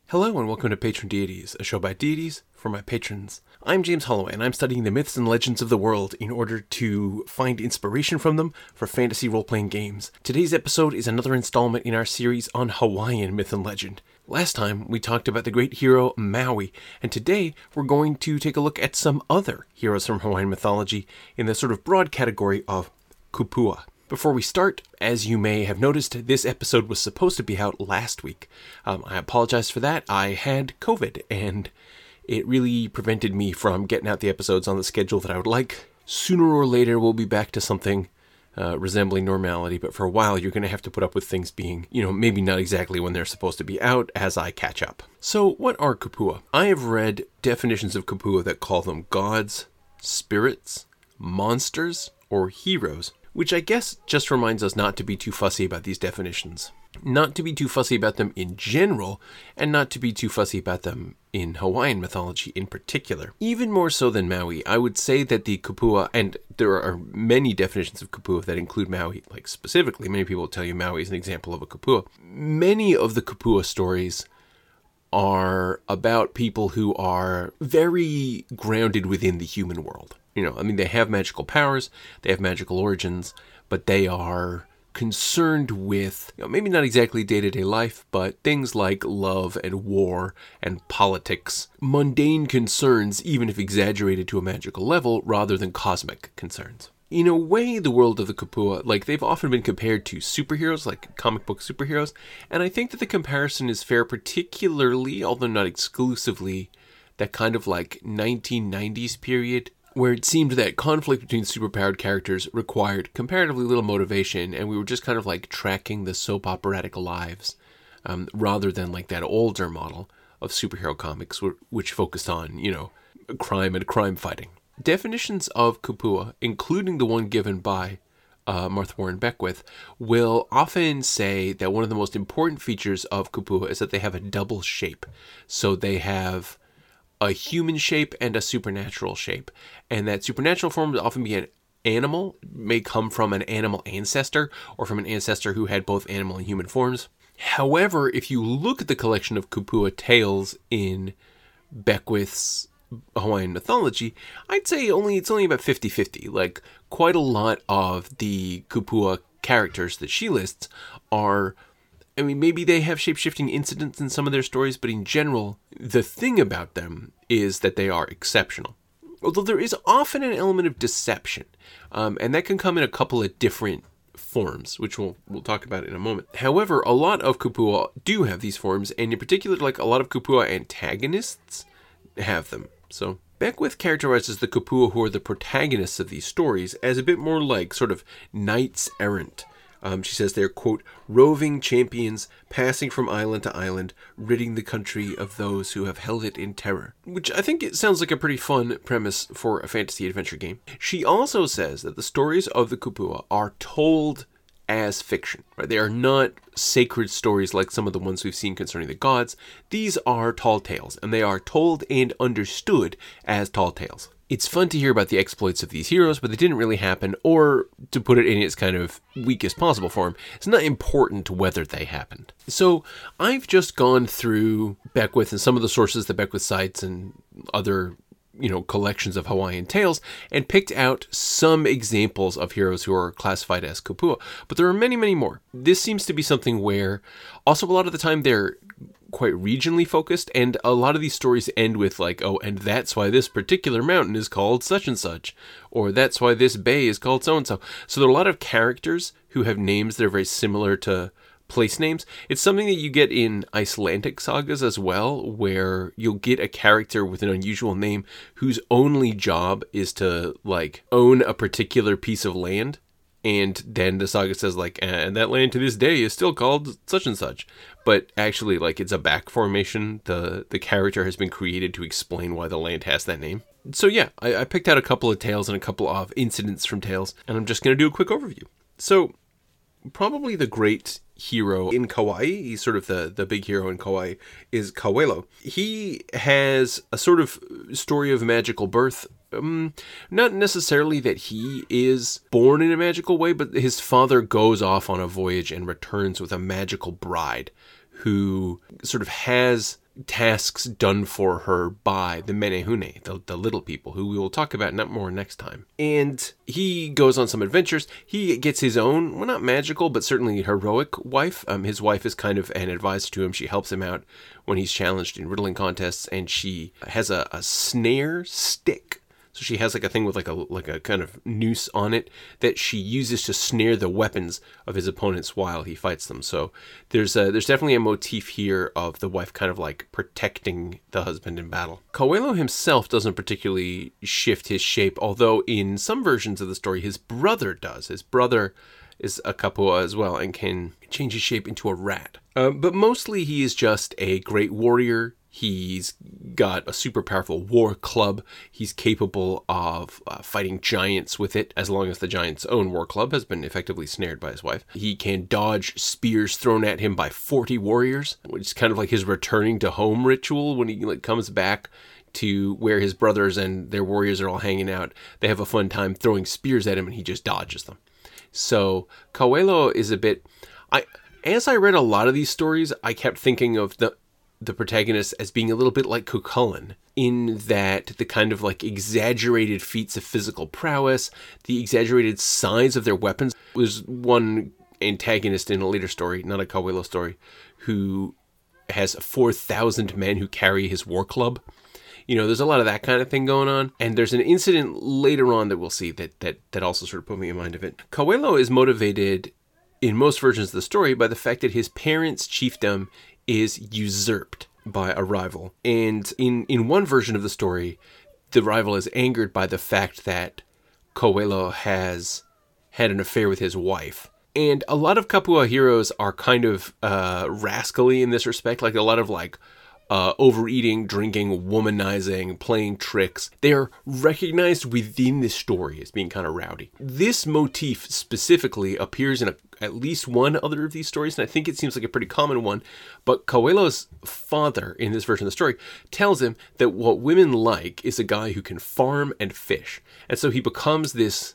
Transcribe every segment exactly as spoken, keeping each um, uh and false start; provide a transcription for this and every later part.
Hello and welcome to Patron Deities, a show by deities for my patrons. I'm James Holloway and I'm studying the myths and legends of the world in order to find inspiration from them for fantasy role-playing games. Today's episode is another installment in our series on Hawaiian myth and legend. Last time we talked about the great hero Maui, and today we're going to take a look at some other heroes from Hawaiian mythology in the sort of broad category of kupua. Before we start, as you may have noticed, this episode was supposed to be out last week. Um, I apologize for that. I had COVID, and it really prevented me from getting out the episodes on the schedule that I would like. Sooner or later, we'll be back to something uh, resembling normality, but for a while, you're going to have to put up with things being, you know, maybe not exactly when they're supposed to be out as I catch up. So, what are kupua? I have read definitions of kupua that call them gods, spirits, monsters, or heroes, which I guess just reminds us not to be too fussy about these definitions. Not to be too fussy about them in general, and not to be too fussy about them in Hawaiian mythology in particular. Even more so than Maui, I would say that the kupua, and there are many definitions of kupua that include Maui, like specifically, many people will tell you Maui is an example of a kupua. Many of the kupua stories are about people who are very grounded within the human world. You know, I mean, they have magical powers, they have magical origins, but they are concerned with, you know, maybe not exactly day-to-day life, but things like love and war and politics. Mundane concerns, even if exaggerated to a magical level, rather than cosmic concerns. In a way, the world of the kupua, like, they've often been compared to superheroes, like comic book superheroes, and I think that the comparison is fair, particularly, although not exclusively, that kind of like nineteen nineties period, where it seemed that conflict between superpowered characters required comparatively little motivation, and we were just kind of like tracking the soap operatic lives, um, rather than like that older model of superhero comics, which focused on, you know, crime and crime fighting. Definitions of kupua, including the one given by uh, Martha Warren Beckwith, will often say that one of the most important features of kupua is that they have a double shape. So they have a human shape and a supernatural shape. And that supernatural form would often be an animal, may come from an animal ancestor, or from an ancestor who had both animal and human forms. However, if you look at the collection of kupua tales in Beckwith's Hawaiian mythology, I'd say only it's only about fifty-fifty. Like, quite a lot of the kupua characters that she lists are, I mean, maybe they have shape-shifting incidents in some of their stories, but in general, the thing about them is that they are exceptional. Although there is often an element of deception, um, and that can come in a couple of different forms, which we'll we'll talk about in a moment. However, a lot of kupua do have these forms, and in particular, like a lot of kupua antagonists have them. So Beckwith characterizes the kupua who are the protagonists of these stories as a bit more like sort of knights errant. Um, she says they're, quote, roving champions, passing from island to island, ridding the country of those who have held it in terror. Which I think it sounds like a pretty fun premise for a fantasy adventure game. She also says that the stories of the kupua are told as fiction, right? They are not sacred stories like some of the ones we've seen concerning the gods. These are tall tales, and they are told and understood as tall tales. It's fun to hear about the exploits of these heroes, but they didn't really happen, or, to put it in its kind of weakest possible form, it's not important whether they happened. So, I've just gone through Beckwith and some of the sources that Beckwith cites and other, you know, collections of Hawaiian tales, and picked out some examples of heroes who are classified as kupua. But there are many, many more. This seems to be something where, also a lot of the time, they're quite regionally focused, and a lot of these stories end with like, oh, and that's why this particular mountain is called such and such, or that's why this bay is called so and so. So there are a lot of characters who have names that are very similar to place names. It's something that you get in Icelandic sagas as well, where you'll get a character with an unusual name whose only job is to like own a particular piece of land. And then the saga says, like, and that land to this day is still called such and such. But actually, like, it's a back formation. The the character has been created to explain why the land has that name. So yeah, I, I picked out a couple of tales and a couple of incidents from tales, and I'm just going to do a quick overview. So, probably the great hero in Kauai, he's sort of the, the big hero in Kauai, is Kawelo. He has a sort of story of magical birth. Um, not necessarily that he is born in a magical way, but his father goes off on a voyage and returns with a magical bride who sort of has tasks done for her by the Menehune, the, the little people, who we will talk about not more next time. And he goes on some adventures. He gets his own, well, not magical, but certainly heroic wife. Um, his wife is kind of an advisor to him. She helps him out when he's challenged in riddling contests, and she has a, a snare stick. So she has like a thing with like a like a kind of noose on it that she uses to snare the weapons of his opponents while he fights them. So there's a, there's definitely a motif here of the wife kind of like protecting the husband in battle. Coelho himself doesn't particularly shift his shape, although in some versions of the story his brother does. His brother is a Kapua as well and can change his shape into a rat. Uh, but mostly he is just a great warrior. He's got a super powerful war club. He's capable of uh, fighting giants with it, as long as the giant's own war club has been effectively snared by his wife. He can dodge spears thrown at him by forty warriors, which is kind of like his returning to home ritual when he like comes back to where his brothers and their warriors are all hanging out. They have a fun time throwing spears at him, and he just dodges them. So Coelho is a bit... I as I read a lot of these stories, I kept thinking of the the protagonist as being a little bit like Cuchulainn, in that the kind of like exaggerated feats of physical prowess, the exaggerated size of their weapons. There's one antagonist in a later story, not a Coelho story, who has four thousand men who carry his war club. You know, there's a lot of that kind of thing going on. And there's an incident later on that we'll see that that, that also sort of put me in mind of it. Coelho is motivated in most versions of the story by the fact that his parents' chiefdom is usurped by a rival. And in, in one version of the story, the rival is angered by the fact that Coelho has had an affair with his wife. And a lot of Kapua heroes are kind of uh, rascally in this respect, like a lot of like uh, overeating, drinking, womanizing, playing tricks. They are recognized within this story as being kind of rowdy. This motif specifically appears in a, at least one other of these stories, and I think it seems like a pretty common one. But Coelho's father, in this version of the story, tells him that what women like is a guy who can farm and fish. And so he becomes this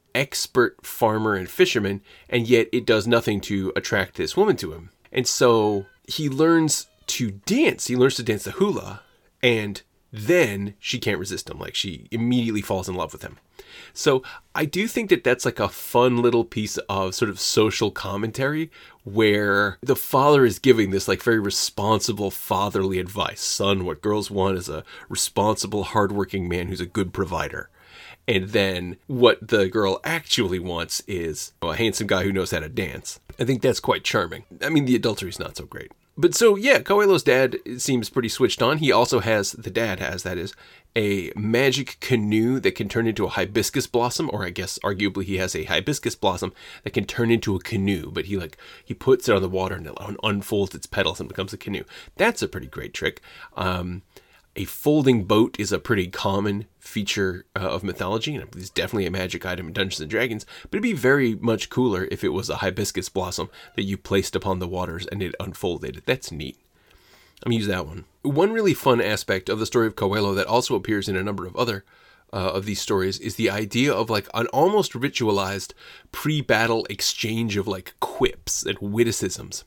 expert farmer and fisherman, and yet it does nothing to attract this woman to him. And so he learns to dance. He learns to dance the hula, and then she can't resist him. Like, she immediately falls in love with him. So I do think that that's like a fun little piece of sort of social commentary where the father is giving this like very responsible fatherly advice. Son, what girls want is a responsible, hardworking man who's a good provider. And then what the girl actually wants is a handsome guy who knows how to dance. I think that's quite charming. I mean, the adultery's not so great. But so, yeah, Coelho's dad seems pretty switched on. He also has, the dad has, that is, a magic canoe that can turn into a hibiscus blossom, or I guess arguably he has a hibiscus blossom that can turn into a canoe, but he like, he puts it on the water and it unfolds its petals and becomes a canoe. That's a pretty great trick. Um... A folding boat is a pretty common feature uh, of mythology, and it's definitely a magic item in Dungeons and Dragons, but it'd be very much cooler if it was a hibiscus blossom that you placed upon the waters and it unfolded. That's neat. I'm going to use that one. One really fun aspect of the story of Coelho that also appears in a number of other uh, of these stories is the idea of like an almost ritualized pre-battle exchange of like quips and witticisms.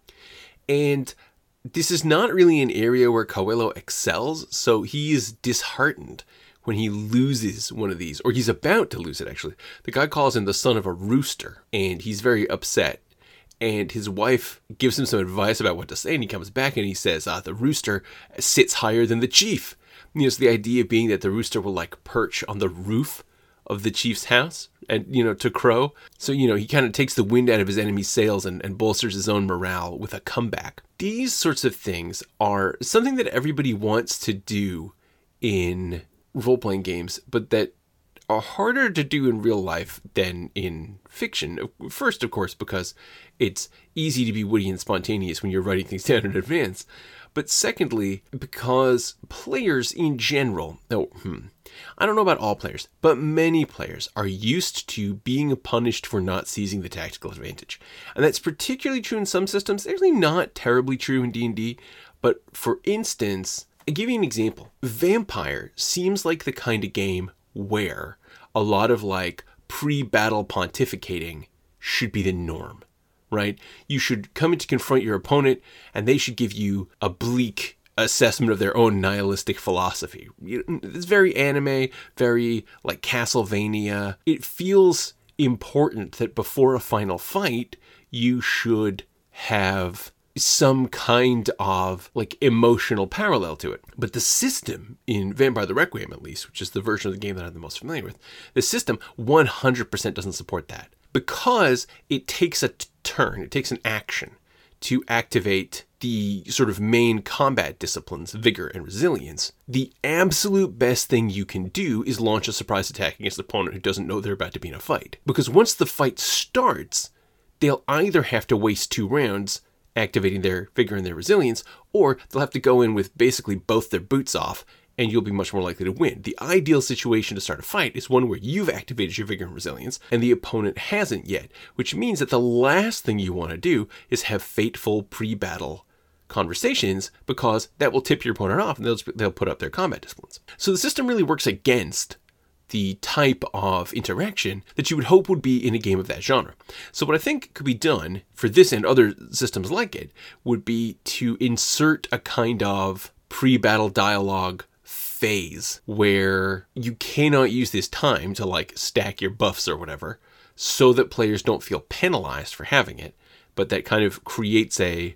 And this is not really an area where Coelho excels, so he is disheartened when he loses one of these, or he's about to lose it, actually. The guy calls him the son of a rooster, and he's very upset. And his wife gives him some advice about what to say, and he comes back and he says, ah, the rooster sits higher than the chief. You know, so the idea being that the rooster will, like, perch on the roof of the chief's house and, you know, to crow. So, you know, he kind of takes the wind out of his enemy's sails and, and bolsters his own morale with a comeback. These sorts of things are something that everybody wants to do in role-playing games, but that are harder to do in real life than in fiction. First, of course, because it's easy to be witty and spontaneous when you're writing things down in advance. But secondly, because players in general, oh, hmm, I don't know about all players, but many players are used to being punished for not seizing the tactical advantage. And that's particularly true in some systems. It's actually not terribly true in D and D, but for instance, I'll give you an example. Vampire seems like the kind of game where a lot of like pre-battle pontificating should be the norm. Right? You should come in to confront your opponent and they should give you a bleak assessment of their own nihilistic philosophy. It's very anime, very like Castlevania. It feels important that before a final fight, you should have some kind of like emotional parallel to it. But the system in Vampire the Requiem, at least, which is the version of the game that I'm the most familiar with, the system one hundred percent doesn't support that, because it takes a t- turn, it takes an action to activate the sort of main combat disciplines, vigor and resilience. The absolute best thing you can do is launch a surprise attack against an opponent who doesn't know they're about to be in a fight. Because once the fight starts, they'll either have to waste two rounds activating their vigor and their resilience, or they'll have to go in with basically both their boots off, and you'll be much more likely to win. The ideal situation to start a fight is one where you've activated your vigor and resilience, and the opponent hasn't yet, which means that the last thing you want to do is have fateful pre-battle conversations, because that will tip your opponent off, and they'll, they'll put up their combat disciplines. So the system really works against the type of interaction that you would hope would be in a game of that genre. So what I think could be done for this and other systems like it would be to insert a kind of pre-battle dialogue phase where you cannot use this time to like stack your buffs or whatever, so that players don't feel penalized for having it, but that kind of creates a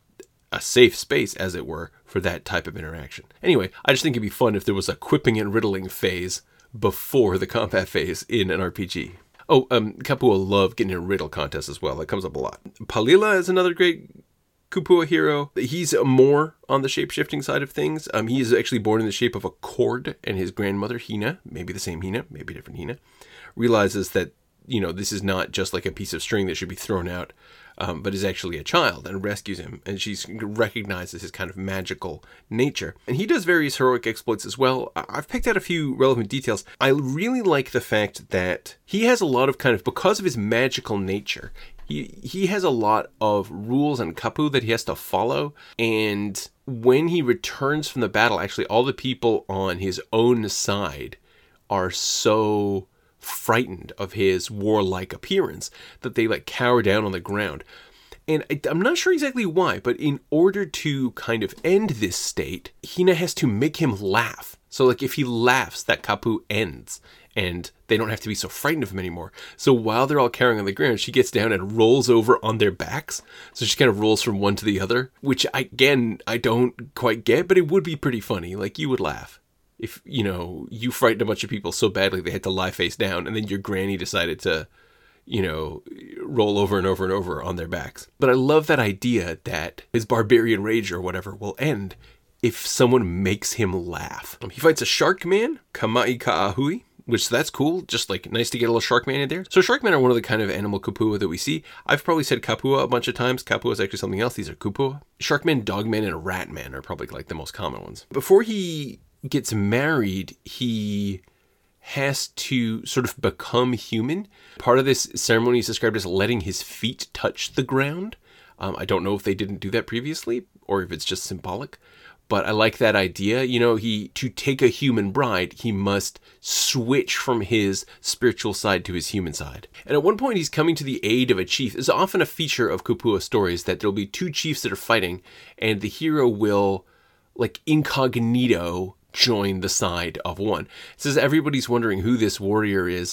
a safe space, as it were, for that type of interaction. Anyway, I just think it'd be fun if there was a quipping and riddling phase before the combat phase in an R P G. Oh, um, Kapua love getting in riddle contests as well. That comes up a lot. Palila is another great Kupua hero. He's more on the shape-shifting side of things. Um, he is actually born in the shape of a cord, and his grandmother, Hina, maybe the same Hina, maybe different Hina, realizes that, you know, this is not just like a piece of string that should be thrown out, um, but is actually a child, and rescues him, and she recognizes his kind of magical nature. And he does various heroic exploits as well. I've picked out a few relevant details. I really like the fact that he has a lot of kind of, because of his magical nature, he, he has a lot of rules and kapu that he has to follow, and when he returns from the battle, actually all the people on his own side are so frightened of his warlike appearance that they like cower down on the ground. And I, I'm not sure exactly why, but in order to kind of end this state, Hina has to make him laugh. So like if he laughs, that kapu ends and they don't have to be so frightened of him anymore. So while they're all cowering on the ground, she gets down and rolls over on their backs. So she kind of rolls from one to the other, which I, again, I don't quite get, but it would be pretty funny. Like you would laugh if, you know, you frightened a bunch of people so badly they had to lie face down, and then your granny decided to, you know, roll over and over and over on their backs. But I love that idea that his barbarian rage or whatever will end if someone makes him laugh. Um, he fights a shark man, Kamai Ka'ahui, which that's cool. Just like nice to get a little shark man in there. So shark men are one of the kind of animal kupua that we see. I've probably said kapua a bunch of times. Kapua is actually something else. These are kupua. Shark men, dog men, and rat men are probably like the most common ones. Before he gets married, he has to sort of become human. Part of this ceremony is described as letting his feet touch the ground. Um, I don't know if they didn't do that previously or if it's just symbolic, but I like that idea. You know, he to take a human bride, he must switch from his spiritual side to his human side. And at one point, he's coming to the aid of a chief. It's often a feature of Kupua stories that there'll be two chiefs that are fighting, and the hero will, like, incognito join the side of one. It says everybody's wondering who this warrior is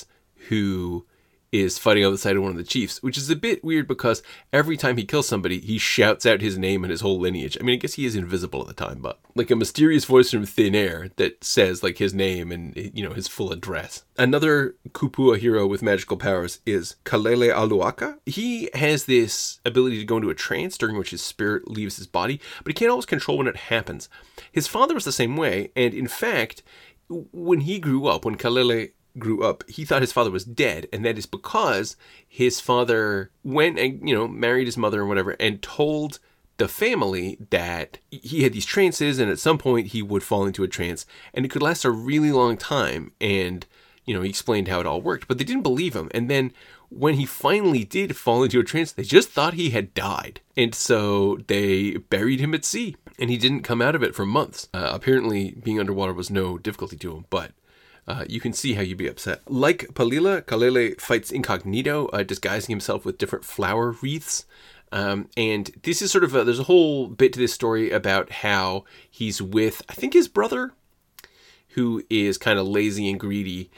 who is fighting on the side of one of the chiefs, which is a bit weird because every time he kills somebody, he shouts out his name and his whole lineage. I mean, I guess he is invisible at the time, but like a mysterious voice from thin air that says like his name and, you know, his full address. Another Kupua hero with magical powers is Kalele Aluaka. He has this ability to go into a trance during which his spirit leaves his body, but he can't always control when it happens. His father was the same way, and in fact, when he grew up, when Kalele grew up, he thought his father was dead, and that is because his father went and, you know, married his mother or whatever, and told the family that he had these trances, and at some point he would fall into a trance, and it could last a really long time, and, you know, he explained how it all worked, but they didn't believe him, and then when he finally did fall into a trance, they just thought he had died, and so they buried him at sea, and he didn't come out of it for months. Uh, apparently, being underwater was no difficulty to him, but Uh, you can see how you'd be upset. Like Palila, Kalele fights incognito, uh, disguising himself with different flower wreaths. Um, and this is sort of a, there's a whole bit to this story about how he's with, I think, his brother, who is kind of lazy and greedy.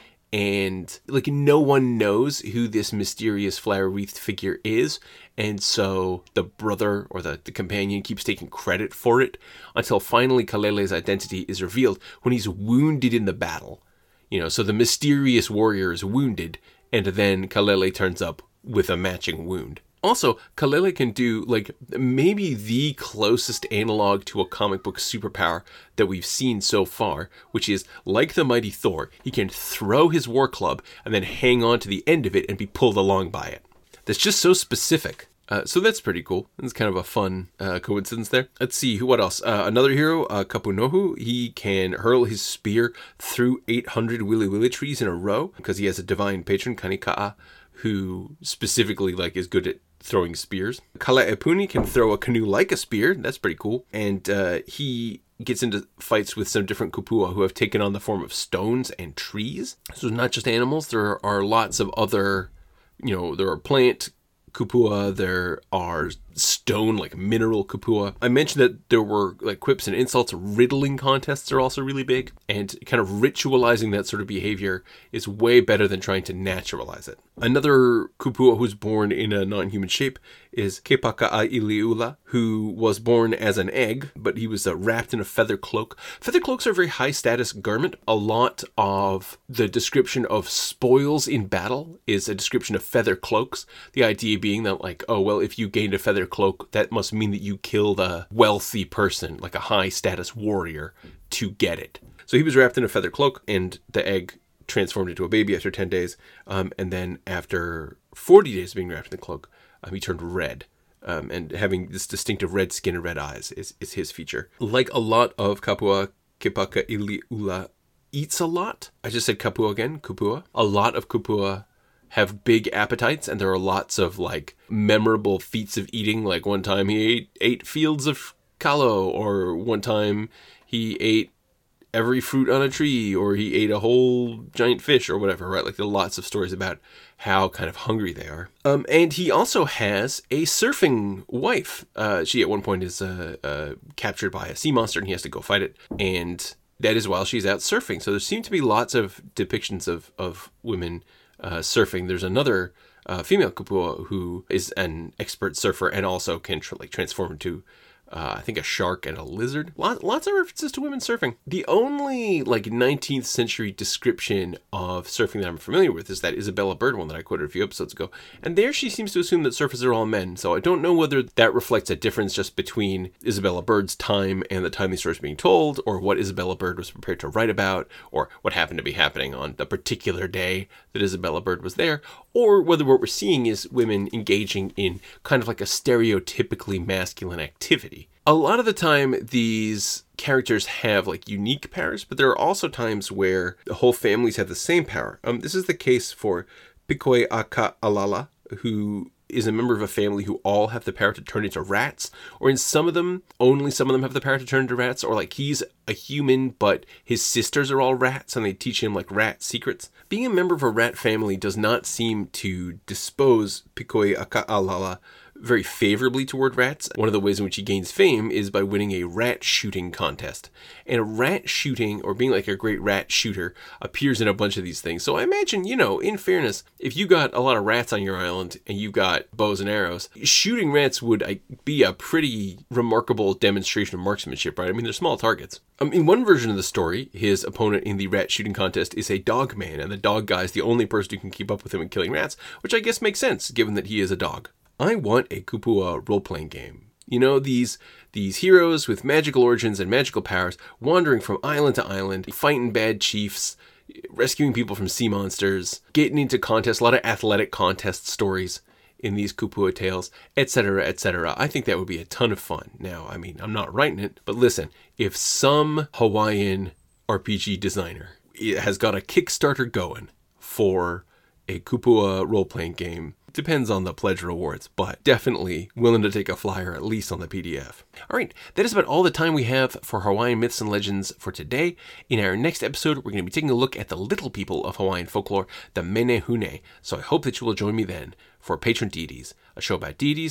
And like no one knows who this mysterious flower-wreathed figure is. And so the brother or the, the companion keeps taking credit for it until finally Kalele's identity is revealed when he's wounded in the battle. You know, so the mysterious warrior is wounded, and then Kalele turns up with a matching wound. Also, Kalele can do, like, maybe the closest analog to a comic book superpower that we've seen so far, which is, like the mighty Thor, he can throw his war club and then hang on to the end of it and be pulled along by it. That's just so specific. Uh, so that's pretty cool. It's kind of a fun uh, coincidence there. Let's see, who. what else? Uh, another hero, uh, Kapunohu, he can hurl his spear through eight hundred Wili Wili trees in a row because he has a divine patron, Kanika'a, who specifically like is good at throwing spears. Kalaepuni can throw a canoe like a spear. That's pretty cool. And uh, he gets into fights with some different kupua who have taken on the form of stones and trees. So not just animals. There are lots of other, you know, there are plant kupua, there are stone, like mineral kupua. I mentioned that there were like quips and insults. Riddling contests are also really big, and kind of ritualizing that sort of behavior is way better than trying to naturalize it. Another kupua who's born in a non-human shape is Kepaka'a-iliula, who was born as an egg, but he was uh, wrapped in a feather cloak. Feather cloaks are a very high status garment. A lot of the description of spoils in battle is a description of feather cloaks. The idea being that, like, oh, well, if you gained a feather cloak, that must mean that you killed a wealthy person, like a high status warrior, to get it. So he was wrapped in a feather cloak, and the egg transformed into a baby after ten days. Um, and then after forty days of being wrapped in the cloak, um, he turned red. Um, and having this distinctive red skin and red eyes is, is his feature. Like a lot of Kapua, Kepaka'a-iliula eats a lot. I just said Kapua again, Kupua. A lot of Kupua have big appetites, and there are lots of like memorable feats of eating. Like one time he ate eight fields of kalo, or one time he ate every fruit on a tree, or he ate a whole giant fish, or whatever, right? Like there are lots of stories about how kind of hungry they are. Um, and he also has a surfing wife. Uh, she at one point is uh, uh, captured by a sea monster, and he has to go fight it. And that is while she's out surfing. So there seem to be lots of depictions of, of women uh, surfing. There's another uh, female kupua who is an expert surfer and also can tr- like transform into Uh, I think a shark and a lizard. Lots, lots of references to women surfing. The only like nineteenth century description of surfing that I'm familiar with is that Isabella Bird one that I quoted a few episodes ago. And there she seems to assume that surfers are all men. So I don't know whether that reflects a difference just between Isabella Bird's time and the time these stories are being told, or what Isabella Bird was prepared to write about, or what happened to be happening on the particular day that Isabella Bird was there, or whether what we're seeing is women engaging in kind of like a stereotypically masculine activity. A lot of the time, these characters have like unique powers, but there are also times where the whole families have the same power. Um, this is the case for Pikoe'aka'alala, who is a member of a family who all have the power to turn into rats, or in some of them, only some of them have the power to turn into rats, or like he's a human, but his sisters are all rats, and they teach him like rat secrets. Being a member of a rat family does not seem to dispose Pikoe'aka'alala very favorably toward rats. One of the ways in which he gains fame is by winning a rat shooting contest. And a rat shooting, or being like a great rat shooter, appears in a bunch of these things. So I imagine, you know, in fairness, if you got a lot of rats on your island and you got bows and arrows, shooting rats would be a pretty remarkable demonstration of marksmanship, right? I mean, they're small targets. Um, in one version of the story, his opponent in the rat shooting contest is a dog man, and the dog guy is the only person who can keep up with him in killing rats, which I guess makes sense, given that he is a dog. I want a Kupua role-playing game. You know, these these heroes with magical origins and magical powers wandering from island to island, fighting bad chiefs, rescuing people from sea monsters, getting into contests, a lot of athletic contest stories in these Kupua tales, et cetera, et cetera. I think that would be a ton of fun. Now, I mean, I'm not writing it, but listen, if some Hawaiian R P G designer has got a Kickstarter going for a Kupua role-playing game, depends on the pledge rewards, but definitely willing to take a flyer, at least on the P D F. All right, that is about all the time we have for Hawaiian Myths and Legends for today. In our next episode, we're going to be taking a look at the little people of Hawaiian folklore, the Menehune. So I hope that you will join me then for Patron Deities, a show about deities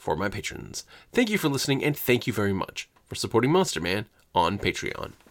for my patrons. Thank you for listening, and thank you very much for supporting Monster Man on Patreon.